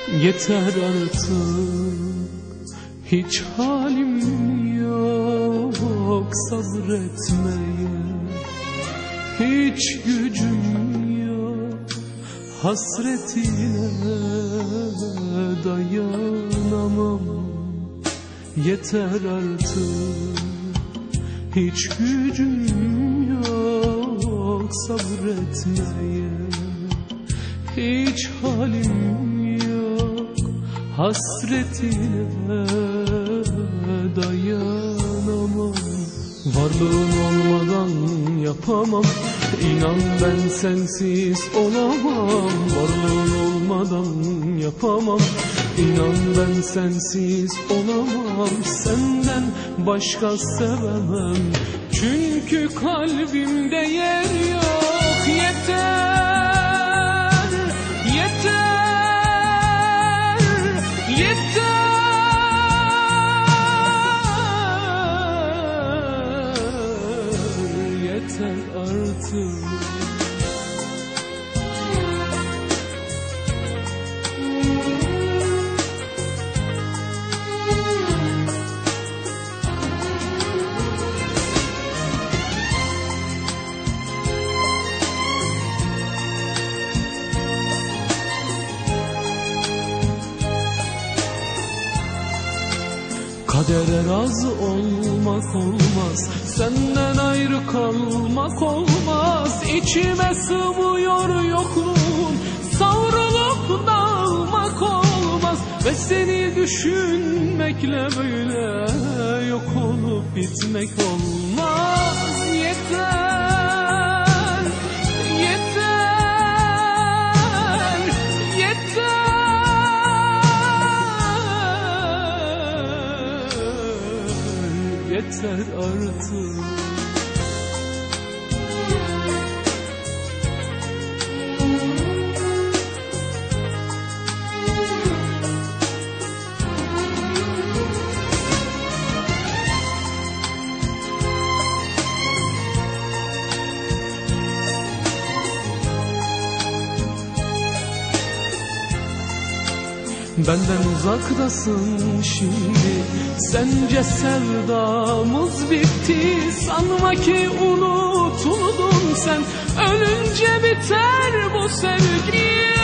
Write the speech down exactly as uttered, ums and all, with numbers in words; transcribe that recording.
Yeter artık, hiç halim yok sabretmeye, hiç gücüm yok hasretine dayanamam. Yeter artık, hiç gücüm yok sabretmeye, hiç halim hasretine dayanamam. Varlığın olmadan yapamam, İnan ben sensiz olamam. Varlığın olmadan yapamam, İnan ben sensiz olamam. Senden başka sevemem, çünkü kalbimde yer yok. Yeter, yeter, yeter artık. Kadere razı olmak olmaz, senden ayrı kalmak olmaz. İçime sığmıyor yokluğun, savrulup dağılmak olmaz. Ve seni düşünmekle böyle yok olup bitmek olmaz. Yeter, yeter, yeter. Yeter artık. Benden uzaktasın şimdi, sence sevdamız bitti. Sanma ki unutuldun sen, ölünce biter bu sevgi.